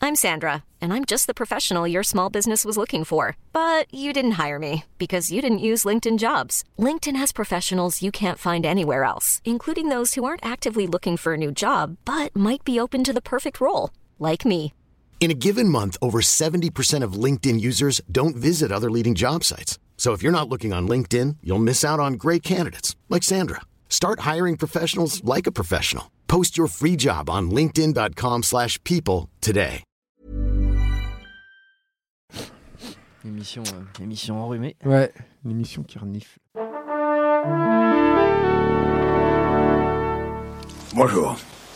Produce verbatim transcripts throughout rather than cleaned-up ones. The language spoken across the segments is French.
I'm Sandra, and I'm just the professional your small business was looking for. But you didn't hire me because you didn't use LinkedIn Jobs. LinkedIn has professionals you can't find anywhere else, including those who aren't actively looking for a new job, but might be open to the perfect role, like me. In a given month, over seventy percent of LinkedIn users don't visit other leading job sites. So if you're not looking on LinkedIn, you'll miss out on great candidates like Sandra. Start hiring professionals like a professional. Post your free job on linkedin.com slash people today. Émission, euh, émission enrhumée. Ouais, une émission qui renifle. Bonjour.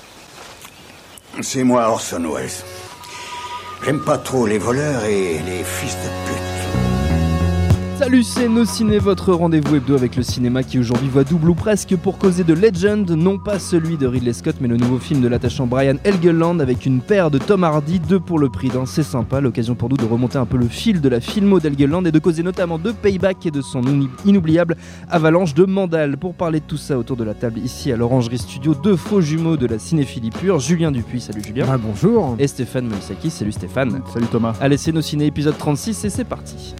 C'est moi Orson Welles. J'aime pas trop les voleurs et les fils de pute. Salut, c'est Nos Ciné, votre rendez-vous hebdo avec le cinéma qui aujourd'hui voit double ou presque pour causer de Legend, non pas celui de Ridley Scott mais le nouveau film de l'attachant Brian Helgeland avec une paire de Tom Hardy, deux pour le prix d'un. C'est sympa, l'occasion pour nous de remonter un peu le fil de la filmo d'Helgeland et de causer notamment de Payback et de son inoubliable avalanche de Mandal. Pour parler de tout ça autour de la table ici à l'Orangerie Studio, deux faux jumeaux de la cinéphilie pure, Julien Dupuis, salut Julien. Ah, bonjour. Et Stéphane Moïsaki, salut Stéphane. Salut Thomas. Allez, c'est Nos Ciné épisode trente-six et c'est parti.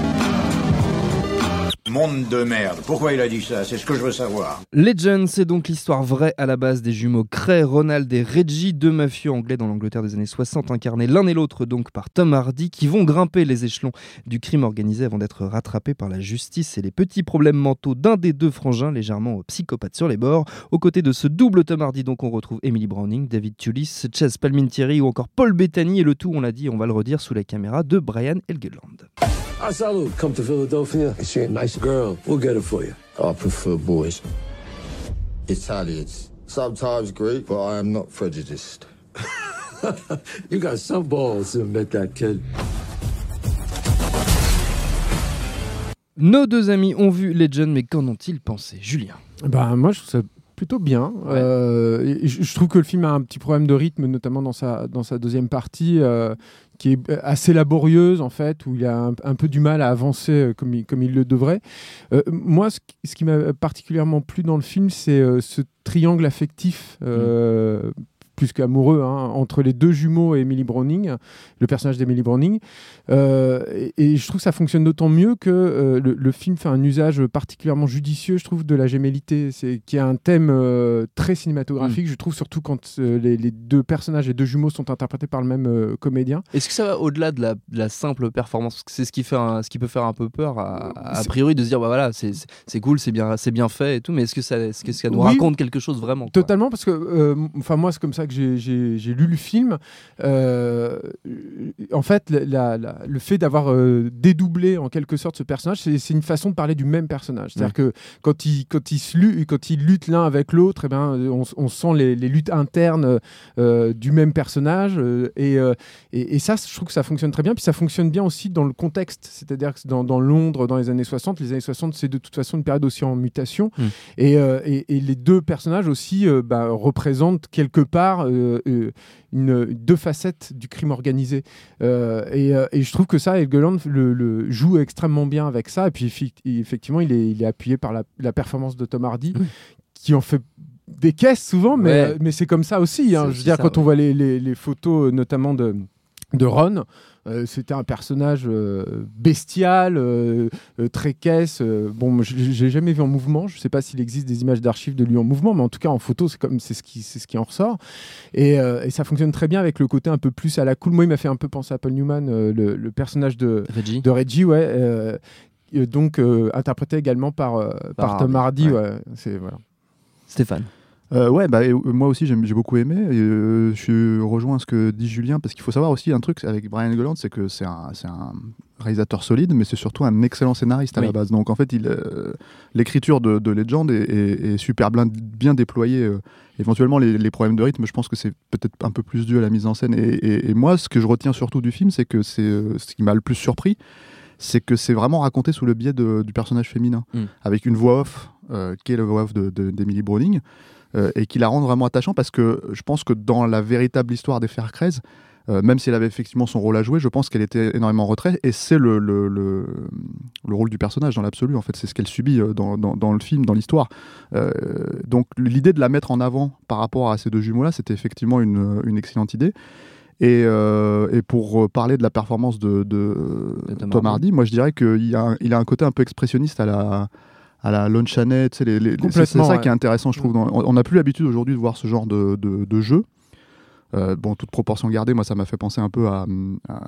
Monde de merde. Pourquoi il a dit ça? C'est ce que je veux savoir. Legend, c'est donc l'histoire vraie à la base des jumeaux Cray, Ronald et Reggie, deux mafieux anglais dans l'Angleterre des années soixante, incarnés l'un et l'autre donc par Tom Hardy, qui vont grimper les échelons du crime organisé avant d'être rattrapés par la justice et les petits problèmes mentaux d'un des deux frangins, légèrement psychopathe sur les bords. Aux côtés de ce double Tom Hardy, donc on retrouve Emily Browning, David Thewlis, Chaz Palminteri ou encore Paul Bettany, et le tout, on l'a dit, on va le redire, sous la caméra de Brian Helgeland. I salute. Come to Philadelphia. You see a nice girl. We'll get it for you. I prefer boys. Italians. Sometimes Greek, but I am not prejudiced. You got some balls to admit that, kid. Nos deux amis ont vu Legend, mais qu'en ont-ils pensé, Julien? Bah, moi, je trouve ça plutôt bien. Ouais. Euh, je, je trouve que le film a un petit problème de rythme, notamment dans sa, dans sa deuxième partie, euh, qui est assez laborieuse, en fait, où il a un, un peu du mal à avancer comme il, comme il le devrait. Euh, moi, ce, ce qui m'a particulièrement plu dans le film, c'est euh, ce triangle affectif, euh, mmh. plus qu'amoureux, hein, entre les deux jumeaux et Emily Browning, le personnage d'Emily Browning. Euh, et, et je trouve que ça fonctionne d'autant mieux que euh, le, le film fait un usage particulièrement judicieux, je trouve, de la gémellité, c'est, qui est un thème euh, très cinématographique, mmh. je trouve, surtout quand euh, les, les deux personnages, les deux jumeaux sont interprétés par le même euh, comédien. Est-ce que ça va au-delà de la, de la simple performance? Parce que c'est ce qui, fait un, ce qui peut faire un peu peur, à, à, a priori, de se dire, bah voilà, c'est, c'est cool, c'est bien, c'est bien fait et tout, mais est-ce que ça, est-ce que ça nous oui, raconte quelque chose vraiment, quoi? Totalement, parce que, euh, enfin, moi, c'est comme ça que j'ai, j'ai, j'ai lu le film. Euh, en fait, la, la, le fait d'avoir euh, dédoublé en quelque sorte ce personnage, c'est, c'est une façon de parler du même personnage. C'est-à-dire ouais. que quand ils quand ils se luttent, quand ils luttent l'un avec l'autre, eh ben on, on sent les, les luttes internes euh, du même personnage euh, et, euh, et et ça, je trouve que ça fonctionne très bien. Puis ça fonctionne bien aussi dans le contexte, c'est-à-dire que dans, dans Londres dans les années soixante, les années soixante, c'est de toute façon une période aussi en mutation mmh. et, euh, et et les deux personnages aussi euh, bah, représentent quelque part euh, euh, une deux facettes du crime organisé euh, et, euh, et je trouve que ça, Helgeland le, le joue extrêmement bien avec ça. Et puis effectivement, il est, il est appuyé par la, la performance de Tom Hardy, mmh. qui en fait des caisses souvent, mais, ouais. mais c'est comme ça aussi. Hein. Je veux dire, ça, quand ouais. on voit les, les, les photos, notamment de, de Ron, euh, c'était un personnage euh, bestial, euh, euh, très caisse. Euh, bon, je l'ai jamais vu en mouvement. Je ne sais pas s'il existe des images d'archives de lui en mouvement, mais en tout cas en photo, c'est comme c'est ce qui c'est ce qui en ressort. Et, euh, et ça fonctionne très bien avec le côté un peu plus à la cool. Moi, il m'a fait un peu penser à Paul Newman, euh, le, le personnage de Reggie, de Reggie, ouais. Euh, donc euh, interprété également par euh, par, par Tom Hardy, ouais. ouais c'est voilà. Stéphane. Euh, ouais, bah, et, moi aussi j'ai, j'ai beaucoup aimé. Et, euh, je rejoins ce que dit Julien, parce qu'il faut savoir aussi un truc avec Brian Helgeland, c'est que c'est un, c'est un réalisateur solide, mais c'est surtout un excellent scénariste à oui. la base. Donc en fait, il, euh, l'écriture de, de Legend est, est, est super bien, bien déployée. Euh, éventuellement, les, les problèmes de rythme, je pense que c'est peut-être un peu plus dû à la mise en scène. Et, et, et moi, ce que je retiens surtout du film, c'est que c'est euh, ce qui m'a le plus surpris, c'est que c'est vraiment raconté sous le biais de, du personnage féminin, mm. avec une voix off, euh, qui est la voix off de, de, d'Emily Browning, euh, et qui la rend vraiment attachant, parce que je pense que dans la véritable histoire des frères Cray, euh, même si elle avait effectivement son rôle à jouer, je pense qu'elle était énormément en retrait, et c'est le, le, le, le rôle du personnage dans l'absolu, en fait, c'est ce qu'elle subit dans, dans, dans le film, dans l'histoire. Euh, donc l'idée de la mettre en avant par rapport à ces deux jumeaux-là, c'était effectivement une, une excellente idée. Et, euh, et pour parler de la performance de, de, de Tom, Tom Hardy, moi je dirais qu'il a, un, il a un côté un peu expressionniste à la, à la Lon Chaney, tu sais, les, les, c'est, c'est ça ouais. qui est intéressant, je trouve. Dans, on n'a plus l'habitude aujourd'hui de voir ce genre de, de, de jeu. Euh, bon, toute proportion gardée, moi ça m'a fait penser un peu à, à,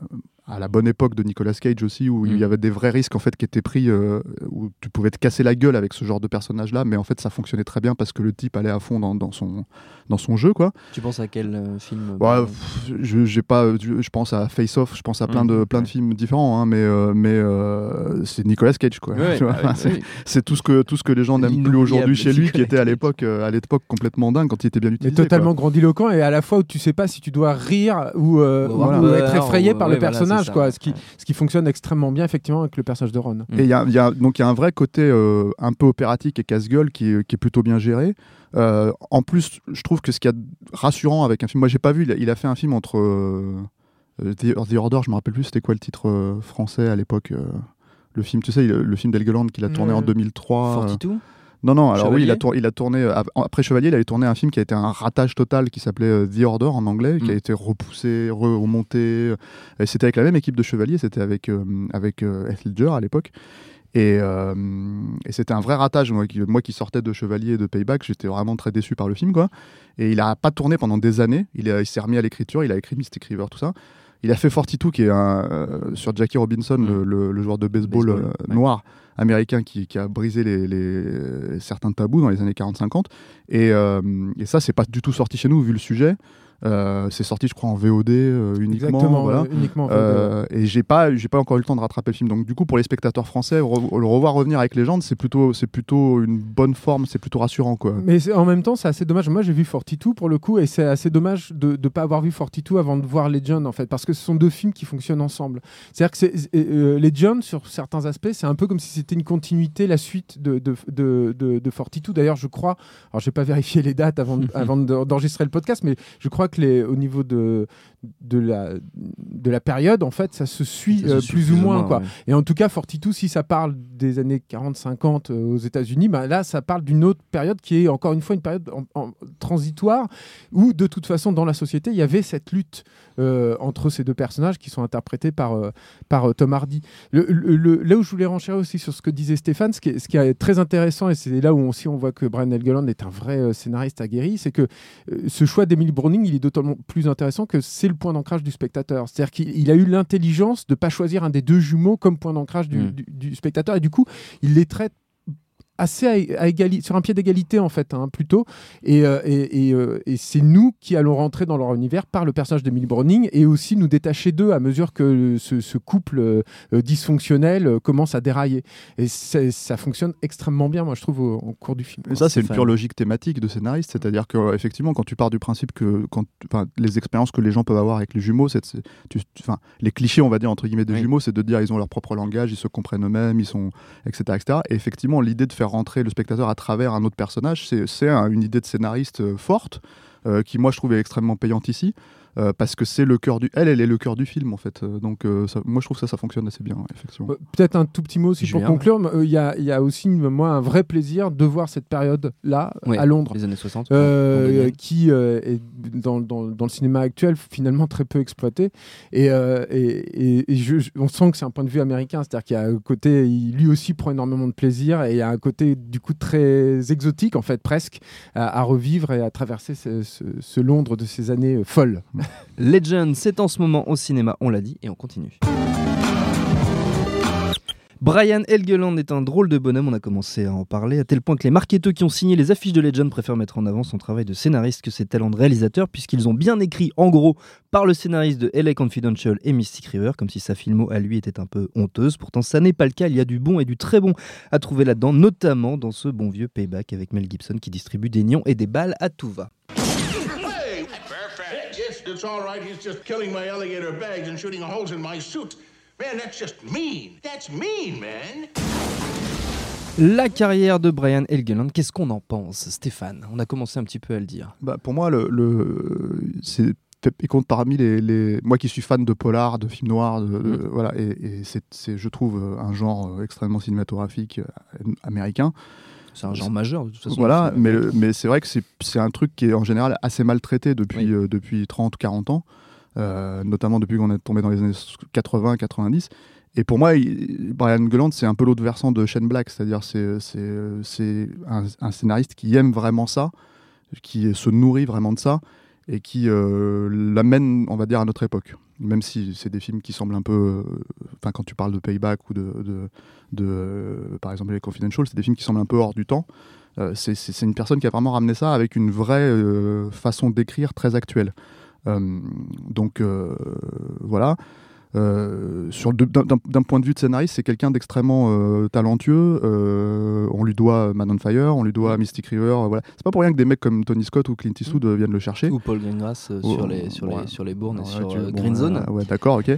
à la bonne époque de Nicolas Cage aussi, où mmh. il y avait des vrais risques en fait qui étaient pris, euh, où tu pouvais te casser la gueule avec ce genre de personnage-là, mais en fait ça fonctionnait très bien parce que le type allait à fond dans, dans son dans son jeu, quoi. Tu penses à quel euh, film ouais, pff, je, j'ai pas, je, je pense à Face Off, je pense à plein mmh. de plein ouais. de films différents, hein, mais euh, mais euh, c'est Nicolas Cage, quoi. Ouais, tu vois, bah, c'est, oui. c'est tout ce que tout ce que les gens n'aiment plus aujourd'hui chez lui, qui était à l'époque euh, à l'époque complètement dingue quand il était bien utilisé. Et totalement quoi. grandiloquent, et à la fois où tu sais pas si tu dois rire ou, euh, ou, voilà. ou être effrayé ou, par ouais, le personnage, voilà, quoi. Ce qui ouais. ce qui fonctionne extrêmement bien effectivement avec le personnage de Ron. Et il y a, y a donc il y a un vrai côté euh, un peu opératique et casse-gueule qui est, qui est plutôt bien géré. Euh, en plus, je trouve que ce qu'il y a de rassurant avec un film, moi j'ai pas vu, il a, il a fait un film entre euh, The, The Order, je me rappelle plus c'était quoi le titre euh, français à l'époque, euh, le film, tu sais, le, le film d'Helgeland qu'il a tourné mmh. en deux mille trois. forty-two euh, Non, non, alors Chevalier. oui, il a, tour, il a tourné, après Chevalier, il avait tourné un film qui a été un ratage total qui s'appelait The Order en anglais, mmh. qui a été repoussé, remonté. Et c'était avec la même équipe de Chevalier, c'était avec, euh, avec euh, Heath Ledger à l'époque. Et, euh, et c'était un vrai ratage. Moi qui, moi qui sortais de Chevalier et de Payback, j'étais vraiment très déçu par le film, quoi. Et il n'a pas tourné pendant des années. Il, a, il s'est remis à l'écriture, il a écrit Mystic River, tout ça. Il a fait forty-two, qui est un, euh, sur Jackie Robinson, mmh. le, le, le joueur de baseball, baseball euh, ouais. noir américain qui, qui a brisé les, les, certains tabous dans les années quarante cinquante. Et, euh, et ça, c'est pas du tout sorti chez nous, vu le sujet. Euh, c'est sorti, je crois, en V O D euh, uniquement. Exactement, voilà. euh, uniquement en V O D. Euh, et j'ai pas, j'ai pas encore eu le temps de rattraper le film. Donc, du coup, pour les spectateurs français, re- le revoir revenir avec Legend, c'est plutôt, c'est plutôt une bonne forme, c'est plutôt rassurant, quoi. Mais c'est, en même temps, c'est assez dommage. Moi, j'ai vu forty-two pour le coup, et c'est assez dommage de ne pas avoir vu forty-two avant de voir Legend, en fait, parce que ce sont deux films qui fonctionnent ensemble. C'est-à-dire que c'est, euh, Legend, sur certains aspects, c'est un peu comme si c'était une continuité, la suite de, de, de, de, de forty-two. D'ailleurs, je crois, alors j'ai pas vérifié les dates avant, de, avant de, d'enregistrer le podcast, mais je crois que les, au niveau de De, de, la, de la période, en fait, ça se suit, ça euh, se plus, suit ou moins. moins quoi. Ouais. Et en tout cas, forty-two, si ça parle des années quarante cinquante euh, aux États-Unis, bah, là, ça parle d'une autre période qui est encore une fois une période en, en, transitoire où, de toute façon, dans la société, il y avait cette lutte euh, entre ces deux personnages qui sont interprétés par, euh, par euh, Tom Hardy. Le, le, le, là où je voulais renchérir aussi sur ce que disait Stéphane, ce qui est, ce qui est très intéressant, et c'est là où aussi on voit que Brian Helgeland est un vrai euh, scénariste aguerri, c'est que euh, ce choix d'Emily Browning, il est d'autant plus intéressant que c'est le point d'ancrage du spectateur. C'est-à-dire qu'il il a eu l'intelligence de ne pas choisir un des deux jumeaux comme point d'ancrage du, mmh. du, du spectateur, et du coup, il les traite assez à, à égali- sur un pied d'égalité en fait, hein, plutôt, et, euh, et, et, euh, et c'est nous qui allons rentrer dans leur univers par le personnage d'Emily Browning, et aussi nous détacher d'eux à mesure que ce, ce couple euh, dysfonctionnel euh, commence à dérailler, et ça fonctionne extrêmement bien, moi je trouve, au, au cours du film. Et ça, c'est, c'est une pure logique thématique de scénariste, c'est-à-dire que effectivement, quand tu pars du principe que quand, les expériences que les gens peuvent avoir avec les jumeaux, c'est, c'est, tu, tu, les clichés, on va dire entre guillemets des oui. jumeaux, c'est de dire ils ont leur propre langage, ils se comprennent eux-mêmes, ils sont, et cetera, et cetera. Et effectivement, l'idée de faire rentrer le spectateur à travers un autre personnage, c'est, c'est un, une idée de scénariste euh, forte, euh, qui moi je trouve est extrêmement payante ici, euh, parce que c'est le cœur du... Elle, elle est le cœur du film en fait, euh, donc euh, ça, moi je trouve que ça, ça fonctionne assez bien, effectivement. Euh, peut-être un tout petit mot aussi Julien, pour conclure, il ouais. y, a, y a aussi moi un vrai plaisir de voir cette période-là ouais, à Londres, les années soixante, euh, qui euh, est dans, dans, dans le cinéma actuel finalement très peu exploité, et, euh, et, et, et je, on sent que c'est un point de vue américain, c'est-à-dire qu'il y a un côté, il, lui aussi prend énormément de plaisir, et il y a un côté du coup très exotique en fait, presque, à, à revivre et à traverser ce, ce, ce Londres de ces années folles. Legend, c'est en ce moment au cinéma, on l'a dit, et on continue. Brian Helgeland est un drôle de bonhomme, on a commencé à en parler, à tel point que les marketeurs qui ont signé les affiches de Legend préfèrent mettre en avant son travail de scénariste que ses talents de réalisateur, puisqu'ils ont bien écrit, en gros, par le scénariste de L A Confidential et Mystic River, comme si sa filmo à lui était un peu honteuse. Pourtant, ça n'est pas le cas, il y a du bon et du très bon à trouver là-dedans, notamment dans ce bon vieux Payback avec Mel Gibson qui distribue des nions et des balles à tout va. It's all right. He's just killing my alligator bags and shooting holes in my suit. Man, that's just mean. That's mean, man. La carrière de Brian Helgeland, qu'est-ce qu'on en pense, Stéphane ? On a commencé un petit peu à le dire. Bah, pour moi, le, le, c'est, il compte parmi les, les... Moi qui suis fan de polar, de films noirs, de, de, mmh. voilà, et, et c'est, c'est, je trouve, un genre extrêmement cinématographique américain. C'est un genre majeur de toute façon. Voilà, mais, mais c'est vrai que c'est, c'est un truc qui est en général assez mal traité depuis, oui. euh, depuis trente ou quarante ans. euh, notamment depuis qu'on est tombé dans les années quatre-vingts quatre-vingt-dix. Et pour moi, il, Brian Goland, c'est un peu l'autre versant de Shane Black, c'est-à-dire c'est, c'est, c'est un, un scénariste qui aime vraiment ça, qui se nourrit vraiment de ça, et qui euh, l'amène, on va dire, à notre époque. Même si c'est des films qui semblent un peu... Enfin, euh, quand tu parles de Payback ou de, de, de euh, par exemple, les Confidential, c'est des films qui semblent un peu hors du temps. Euh, c'est, c'est, c'est une personne qui a vraiment ramené ça avec une vraie euh, façon d'écrire très actuelle. Euh, donc, euh, voilà. Euh, sur le, d'un, d'un point de vue de scénariste, c'est quelqu'un d'extrêmement euh, talentueux. Euh, on lui doit Man on Fire, on lui doit Mystic River. Euh, voilà. C'est pas pour rien que des mecs comme Tony Scott ou Clint Eastwood euh, viennent le chercher. Ou Paul Greengrass euh, oh, sur, les, sur, ouais. les, sur les bournes et sur tu, euh, bon, Green Zone. Euh, ouais, d'accord, ok.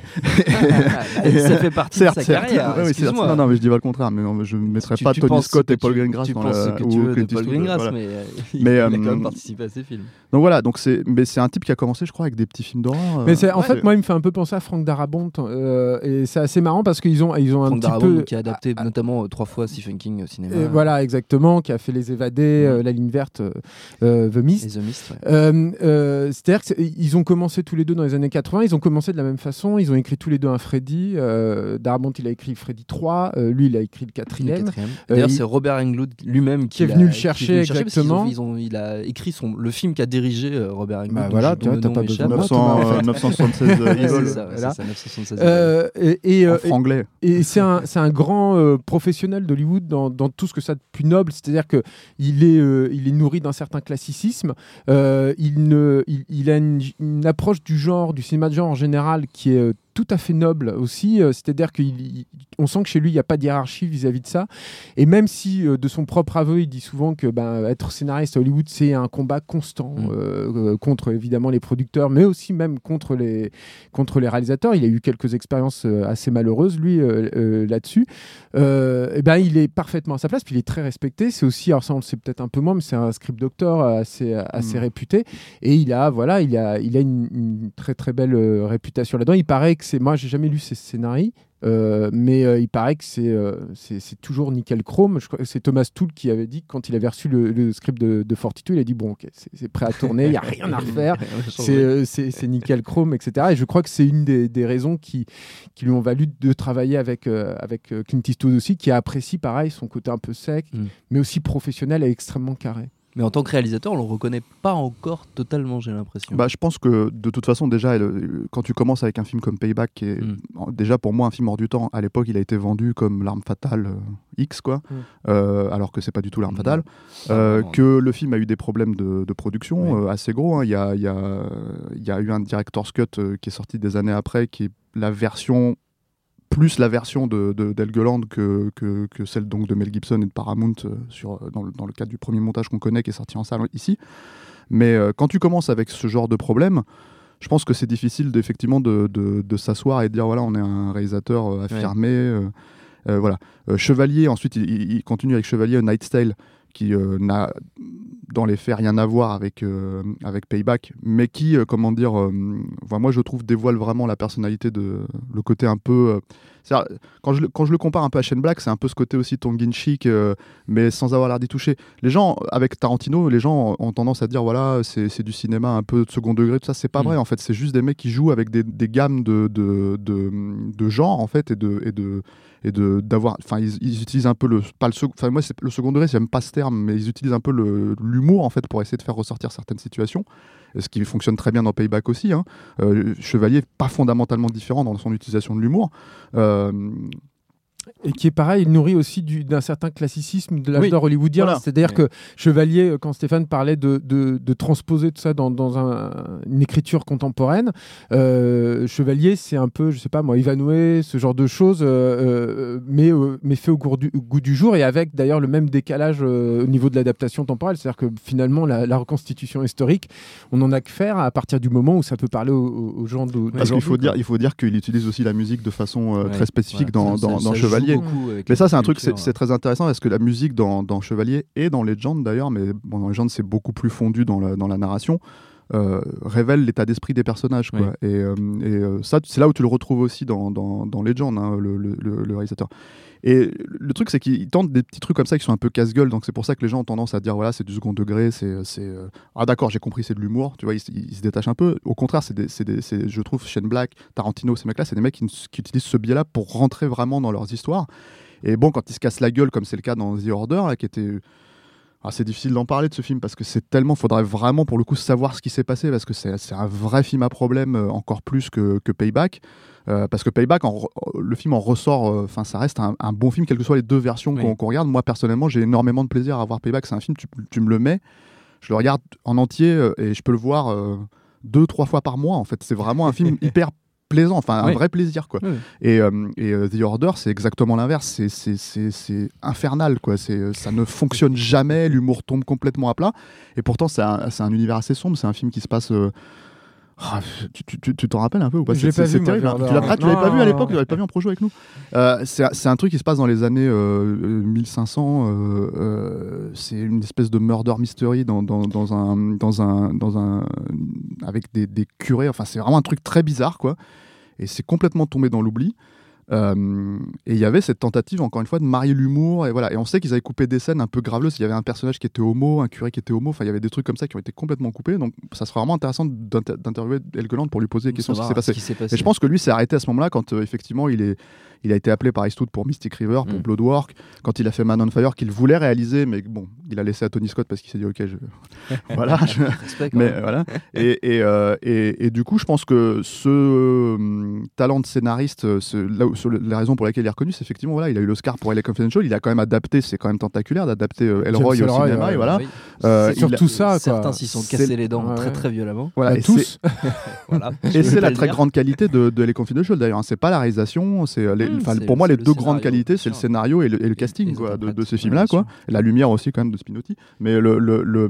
Ça fait partie certes, de sa certes, carrière. Ouais, excuse-moi. Non, non, mais je dis pas le contraire. Mais non, je ne mettrais tu, pas tu Tony Scott et Paul tu, Greengrass tu dans penses la. ce que tu veux de Paul Greengrass, voilà. mais euh, mais il a euh, quand même participé à ces films. Donc voilà, donc c'est, mais c'est un type qui a commencé, je crois, avec des petits films d'horreur. Mais c'est, en ouais. fait, moi, il me fait un peu penser à Frank Darabont, euh, et c'est assez marrant parce qu'ils ont, ils ont un Frank petit Darabont peu qui a adapté ah, notamment euh, trois fois Stephen King au cinéma. Et voilà, exactement, qui a fait Les Évadés, mmh. euh, La Ligne Verte, euh, The Mist. Et The Mist, ouais. euh, euh, c'est-à-dire qu'ils ont commencé tous les deux dans les années quatre-vingts, ils ont commencé de la même façon, ils ont écrit tous les deux un Freddy. Euh, Darabont, il a écrit Freddy trois, euh, lui, il a écrit le quatrième. Le quatrième. D'ailleurs, euh, c'est Robert Englund lui-même qui, qui est venu le chercher, chercher exactement. Ils ont, ils ont, il a écrit son, le film qu'a dirigé euh, Robert Englund. Bah voilà, tu t'as pas besoin de neuf cent soixante-seize Evil. C'est ça, ouais, voilà. c'est ça, neuf cent soixante-seize euh, et, et, en euh, franglais. Et, et c'est un, c'est un grand euh, professionnel d'Hollywood dans, dans tout ce que ça a de plus noble, c'est-à-dire qu'il est, euh, il est nourri d'un certain classicisme, euh, il, ne, il, il a une, une approche du genre, du cinéma de genre en général qui est euh, tout à fait noble aussi, euh, c'est-à-dire qu'on sent que chez lui il n'y a pas de hiérarchie vis-à-vis de ça, et même si euh, de son propre aveu il dit souvent que ben, être scénariste à Hollywood c'est un combat constant mmh. euh, euh, contre évidemment les producteurs, mais aussi même contre les, contre les réalisateurs. Il a eu quelques expériences euh, assez malheureuses lui euh, euh, là-dessus, euh, et ben, il est parfaitement à sa place, puis il est très respecté. C'est aussi, alors ça on le sait peut-être un peu moins, mais c'est un script doctor assez, assez mmh. réputé, et il a, voilà, il a, il a une, une très très belle euh, réputation là-dedans. Il paraît que c'est, moi j'ai jamais lu ses scénarios, euh, mais euh, il paraît que c'est, euh, c'est, c'est toujours nickel chrome. Je crois que c'est Thomas Tull qui avait dit que quand il avait reçu le, le script de, de forty-two, il a dit bon ok, c'est, c'est prêt à tourner, il n'y a rien à refaire, c'est, euh, c'est, c'est nickel chrome, et cetera. Et je crois que c'est une des, des raisons qui, qui lui ont valu de travailler avec, euh, avec Clint Eastwood aussi, qui apprécie pareil son côté un peu sec, mm. mais aussi professionnel et extrêmement carré. Mais en tant que réalisateur, on ne le reconnaît pas encore totalement, j'ai l'impression. Bah, je pense que de toute façon, déjà, elle, quand tu commences avec un film comme Payback, qui est mm. déjà pour moi un film hors du temps, à l'époque, il a été vendu comme L'Arme Fatale euh, X, quoi, mm. euh, alors que c'est pas du tout L'Arme mm. Fatale. Euh, ah, que le film a eu des problèmes de, de production oui. euh, assez gros. Hein. Il y a, il y a, il y a eu un director's cut euh, qui est sorti des années après, qui est la version. Plus la version de, de, d'Helgeland que, que, que celle donc de Mel Gibson et de Paramount euh, sur, dans, le, dans le cadre du premier montage qu'on connaît qui est sorti en salle ici. Mais euh, quand tu commences avec ce genre de problème, je pense que c'est difficile effectivement de, de, de s'asseoir et de dire voilà, on est un réalisateur euh, affirmé. Ouais. Euh, euh, voilà. Euh, Chevalier, ensuite il, il continue avec Chevalier, Night's Tale, qui euh, n'a dans les faits rien à voir avec, euh, avec Payback, mais qui, euh, comment dire, euh, enfin, moi je trouve dévoile vraiment la personnalité, de le côté un peu... Euh, quand, je, quand je le compare un peu à Shane Black, c'est un peu ce côté aussi tongue-in-cheek, euh, mais sans avoir l'air d'y toucher. Les gens, avec Tarantino, les gens ont tendance à dire, voilà, c'est, c'est du cinéma un peu de second degré, tout ça, c'est pas mmh. vrai en fait, c'est juste des mecs qui jouent avec des, des gammes de, de, de, de genre en fait, et de... Et de et de d'avoir enfin ils, ils utilisent un peu le pas le enfin moi c'est le second degré, j'aime pas ce terme, mais ils utilisent un peu le, l'humour en fait pour essayer de faire ressortir certaines situations, ce qui fonctionne très bien dans Payback aussi, hein. euh, Chevalier pas fondamentalement différent dans son utilisation de l'humour, euh, et qui est pareil, il nourrit aussi du, d'un certain classicisme de l'âge oui, d'or hollywoodien. Voilà. C'est-à-dire oui. que Chevalier, quand Stéphane parlait de, de, de transposer tout ça dans, dans un, une écriture contemporaine, euh, Chevalier, c'est un peu, je sais pas moi, Ivanhoe, ce genre de choses, euh, mais, euh, mais fait au goût, du, au goût du jour, et avec d'ailleurs le même décalage euh, au niveau de l'adaptation temporelle. C'est-à-dire que finalement, la, la reconstitution historique, on n'en a que faire à partir du moment où ça peut parler aux, aux gens de. Parce qu'il faut dire, il faut dire qu'il utilise aussi la musique de façon euh, ouais. très spécifique ouais. dans, ça, dans, ça, dans ça Chevalier. Mais ça c'est un truc, c'est, c'est très intéressant parce que la musique dans, dans Chevalier et dans Legend d'ailleurs, mais bon, dans Legend c'est beaucoup plus fondu dans la, dans la narration, euh, révèle l'état d'esprit des personnages, quoi. Oui. Et, euh, et euh, ça, c'est là où tu le retrouves aussi dans, dans, dans Legend, hein, le, le, le, le réalisateur. Et le truc, c'est qu'il tente des petits trucs comme ça qui sont un peu casse-gueule, donc c'est pour ça que les gens ont tendance à dire voilà, c'est du second degré, c'est, c'est euh... ah d'accord, j'ai compris, c'est de l'humour, tu vois, ils, ils, ils se détachent un peu. Au contraire, c'est des, c'est des, c'est, je trouve Shane Black, Tarantino, ces mecs-là, c'est des mecs qui, qui utilisent ce biais-là pour rentrer vraiment dans leurs histoires. Et bon, quand ils se cassent la gueule, comme c'est le cas dans The Order, là, qui était ah, c'est difficile d'en parler de ce film parce que c'est tellement, faudrait vraiment pour le coup savoir ce qui s'est passé parce que c'est, c'est un vrai film à problème, euh, encore plus que, que Payback. Euh, parce que Payback, en, le film en ressort, enfin, euh, ça reste un, un bon film, quelles que soient les deux versions oui. qu'on, qu'on regarde. Moi, personnellement, j'ai énormément de plaisir à voir Payback. C'est un film, tu, tu me le mets, je le regarde en entier euh, et je peux le voir euh, deux, trois fois par mois. En fait, c'est vraiment un film hyper plaisant, enfin un oui. vrai plaisir, quoi. Oui. Et, euh, et euh, The Order, c'est exactement l'inverse. C'est, c'est, c'est, c'est infernal, quoi. C'est, ça ne fonctionne jamais. L'humour tombe complètement à plat. Et pourtant, c'est un, c'est un univers assez sombre. C'est un film qui se passe. Euh, Ah, tu, tu, tu t'en rappelles un peu ou pas? Je l'ai pas vu, terrible. Moi, tu l'as, ah, tu l'avais pas vu à l'époque, tu l'avais pas vu en projo avec nous. Euh, c'est, c'est un truc qui se passe dans les années euh, mille cinq cents. Euh, euh, c'est une espèce de murder mystery dans, dans, dans un, dans un, dans un, avec des, des curés. Enfin, c'est vraiment un truc très bizarre, quoi. Et c'est complètement tombé dans l'oubli. Euh, et il y avait cette tentative encore une fois de marier l'humour et voilà, et on sait qu'ils avaient coupé des scènes un peu graveleuses. Il y avait un personnage qui était homo, un curé qui était homo, enfin il y avait des trucs comme ça qui ont été complètement coupés, donc ça serait vraiment intéressant d'inter- d'interviewer Helgeland pour lui poser des questions sur ce qui s'est passé. Ce qui s'est passé. Et je pense que lui s'est arrêté à ce moment-là quand euh, effectivement il est il a été appelé par Eastwood pour Mystic River, pour mm. Bloodwork, quand il a fait Man on Fire qu'il voulait réaliser, mais bon, il a laissé à Tony Scott parce qu'il s'est dit ok, je... voilà, je... mais euh, voilà. Et, et, euh, et, et du coup, je pense que ce euh, talent de scénariste, ce, là, sur le, la raison pour laquelle il est reconnu, c'est effectivement voilà, il a eu l'Oscar pour L A Confidential, il a quand même adapté, c'est quand même tentaculaire d'adapter euh, Elroy au cinéma, euh, et voilà. Oui. Euh, c'est surtout a... ça, quoi. Certains s'y sont cassés c'est... les dents ouais, très très violemment. Voilà, bah, et tous. C'est... voilà. Et c'est la très dire. grande qualité de, de L A Confidential d'ailleurs. Hein. C'est pas la réalisation, c'est, les, mmh, c'est pour moi les deux grandes qualités, c'est le scénario et le, et le casting et quoi, de, de ces films-là, quoi. Et la lumière aussi quand même de Spinotti. Mais le, le, le,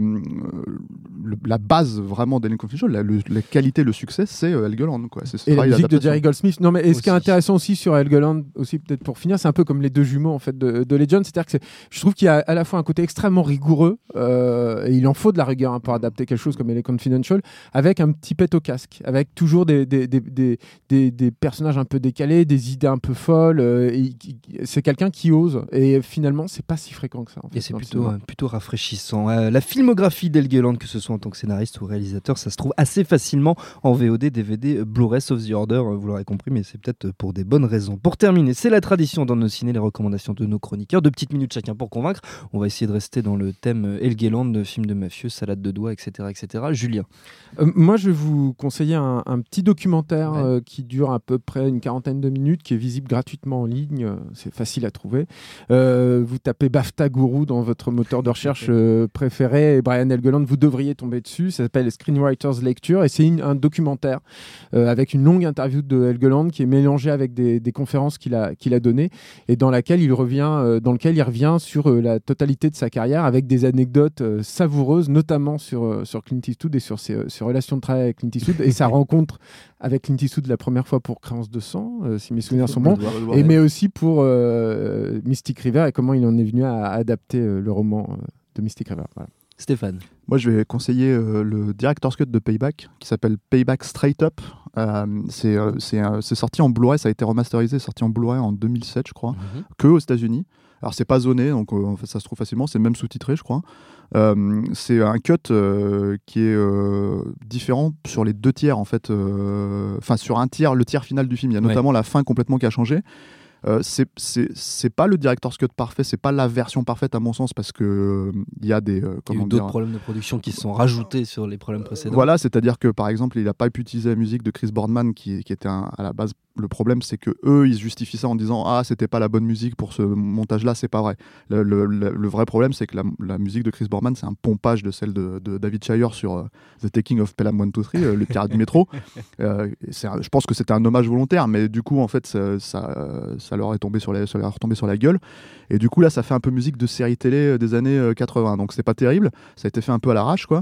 le la base vraiment d'L A Confidential, la, le, la qualité, le succès, c'est euh, Helgeland, quoi. C'est et la musique de Jerry Goldsmith. Non, mais et ce qui est intéressant aussi sur Helgeland, aussi peut-être pour finir, c'est un peu comme les deux jumeaux en fait de, de Legend, c'est-à-dire que c'est, je trouve qu'il y a à la fois un côté extrêmement rigoureux euh, et il en faut de la rigueur hein, pour adapter quelque chose comme L A Confidential, avec un petit pet au casque, avec toujours des, des, des, des, des, des personnages un peu décalés, des idées un peu folles. Euh, et, c'est quelqu'un qui ose et finalement c'est pas si fréquent que ça. En fait, et c'est plutôt, euh, plutôt rafraîchissant. Euh, la filmographie d'Helgeland, que ce soit en tant que scénariste ou réalisateur, ça se trouve assez facilement en V O D, D V D, Blu-ray, sauf The Order, vous l'aurez compris, mais c'est peut-être pour des bonnes raisons. Pour terminer, c'est la tradition dans nos ciné, les recommandations de nos chroniqueurs. Deux petites minutes chacun pour convaincre. On va essayer de rester dans le thème Helgeland, de films de mafieux, salade de doigts, et cetera, et cetera. Julien. Euh, moi, je vais vous conseiller un, un petit documentaire ouais. euh, qui dure à peu près une quarantaine de minutes, qui est visible gratuitement en ligne. C'est facile à trouver. Euh, vous tapez BAFTA Guru dans votre moteur de recherche euh, préféré et Brian Helgeland, vous devriez tomber dessus. Ça s'appelle Screenwriters Lecture et c'est une, un documentaire euh, avec une longue interview de Helgeland qui est mélangée avec des, des conférences qu'il a, qu'il a données et dans laquelle il revient, euh, dans lequel il revient sur euh, la totalité de sa carrière avec des anecdotes euh, savoureuses, notamment sur, euh, sur Clint Eastwood et sur ses, ses relations de travail avec Clint Eastwood et sa rencontre avec Clint Eastwood la première fois pour Créance de sang, euh, si mes souvenirs sont bons, et mais aussi pour euh, Mystic River et comment il en est venu à, à adapter euh, le roman euh, de Mystic River. Voilà. Stéphane. Moi, je vais conseiller euh, le Director's Cut de Payback, qui s'appelle Payback Straight Up. Euh, c'est, euh, c'est, euh, c'est sorti en Blu-ray, ça a été remasterisé, sorti en Blu-ray en deux mille sept, je crois, mm-hmm. que aux États-Unis. Alors, c'est pas zoné, donc euh, en fait, ça se trouve facilement, c'est même sous-titré, je crois. Euh, c'est un cut euh, qui est euh, différent sur les deux tiers, en fait. Enfin, euh, sur un tiers, le tiers final du film. Il y a notamment ouais. la fin complètement qui a changé. Euh, c'est, c'est, c'est pas le director's cut parfait, c'est pas la version parfaite à mon sens parce que il euh, y a des euh, comment il y a eu d'autres dire, problèmes de production qui se sont rajoutés sur les problèmes précédents. Voilà, c'est-à-dire que par exemple, il a pas pu utiliser la musique de Chris Boardman qui, qui était un, à la base. Le problème, c'est que eux, ils justifient ça en disant ah, c'était pas la bonne musique pour ce montage-là, c'est pas vrai. Le, le, le, le vrai problème, c'est que la, la musique de Chris Boardman, c'est un pompage de celle de, de David Shire sur uh, The Taking of Pelham one two three, euh, le pirate du métro. Euh, c'est un, je pense que c'était un hommage volontaire, mais du coup, en fait, ça, ça, ça leur est tombé sur la, ça leur est retombé sur la gueule. Et du coup, là, ça fait un peu musique de série télé des années quatre-vingts, donc c'est pas terrible. Ça a été fait un peu à l'arrache, quoi.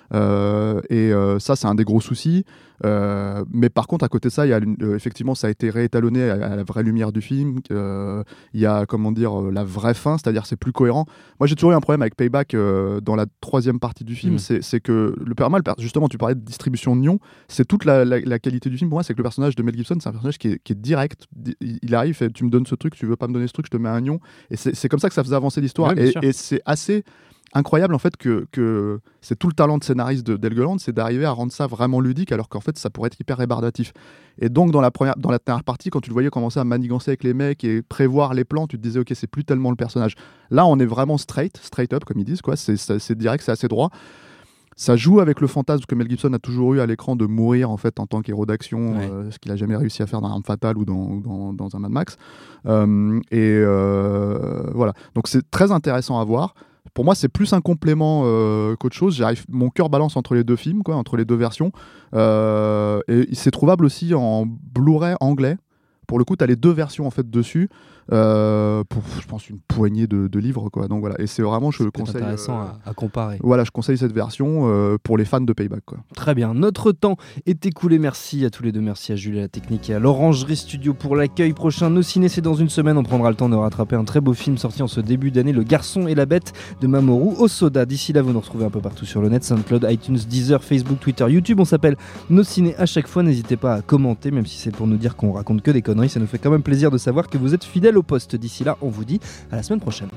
Euh, et euh, ça, c'est un des gros soucis. Euh, mais par contre, à côté de ça, il y a, euh, effectivement, ça a été réétalonné à, à la vraie lumière du film. Euh, il y a, comment dire, euh, la vraie fin, c'est-à-dire c'est plus cohérent. Moi, j'ai toujours eu un problème avec Payback euh, dans la troisième partie du film. Mmh. C'est, c'est que le mal, justement, tu parlais de distribution de nions, c'est toute la, la, la qualité du film. Pour moi, c'est que le personnage de Mel Gibson, c'est un personnage qui est, qui est direct. Il arrive, fait, tu me donnes ce truc, tu veux pas me donner ce truc, je te mets un nion. Et c'est, c'est comme ça que ça faisait avancer l'histoire. Ouais, et, et c'est assez incroyable en fait que, que c'est tout le talent de scénariste de Helgeland, c'est d'arriver à rendre ça vraiment ludique alors qu'en fait ça pourrait être hyper rébarbatif. Et donc dans la première, dans la dernière partie, quand tu le voyais commencer à manigancer avec les mecs et prévoir les plans, tu te disais ok, c'est plus tellement le personnage. Là on est vraiment straight, straight up comme ils disent quoi. C'est, c'est, c'est direct, c'est assez droit. Ça joue avec le fantasme que Mel Gibson a toujours eu à l'écran de mourir en fait en tant qu'héros d'action, ouais. euh, ce qu'il a jamais réussi à faire dans Arme Fatale ou dans, dans, dans un Mad Max. Euh, et euh, voilà, donc c'est très intéressant à voir. Pour moi, c'est plus un complément euh, qu'autre chose. J'arrive, mon cœur balance entre les deux films, quoi, entre les deux versions. Euh, et c'est trouvable aussi en Blu-ray anglais. Pour le coup, tu as les deux versions en fait dessus. Euh, pour, je pense, une poignée de, de livres, quoi. Donc voilà. Et c'est vraiment, je c'est le conseille. C'est intéressant euh, à, à comparer. Voilà, je conseille cette version euh, pour les fans de Payback, quoi. Très bien. Notre temps est écoulé. Merci à tous les deux. Merci à Julie à la technique et à l'Orangerie Studio pour l'accueil. Prochain Nos Ciné, c'est dans une semaine. On prendra le temps de rattraper un très beau film sorti en ce début d'année, Le Garçon et la Bête de Mamoru Hosoda. D'ici là, vous nous retrouvez un peu partout sur le net, SoundCloud, iTunes, Deezer, Facebook, Twitter, YouTube. On s'appelle Nos Ciné à chaque fois. N'hésitez pas à commenter, même si c'est pour nous dire qu'on raconte que des conneries. Ça nous fait quand même plaisir de savoir que vous êtes fidèles au poste. D'ici là, on vous dit à la semaine prochaine.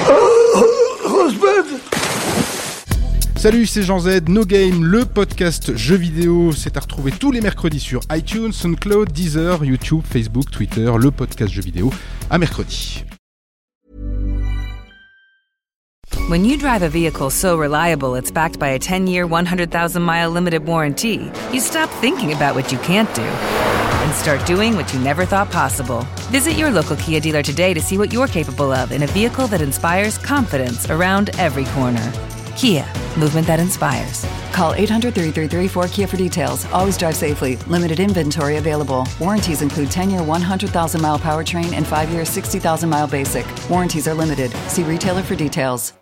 Salut, c'est Jean Z, No Game, le podcast jeux vidéo. C'est à retrouver tous les mercredis sur iTunes, SoundCloud, Deezer, YouTube, Facebook, Twitter, le podcast jeux vidéo. À mercredi. When you drive a vehicle so reliable it's backed by a ten-year, one hundred thousand mile limited warranty, you stop thinking about what you can't do and start doing what you never thought possible. Visit your local Kia dealer today to see what you're capable of in a vehicle that inspires confidence around every corner. Kia, movement that inspires. Call eight hundred, three three three, four K I A for details. Always drive safely. Limited inventory available. Warranties include ten-year, one hundred thousand mile powertrain and five-year, sixty thousand mile basic. Warranties are limited. See retailer for details.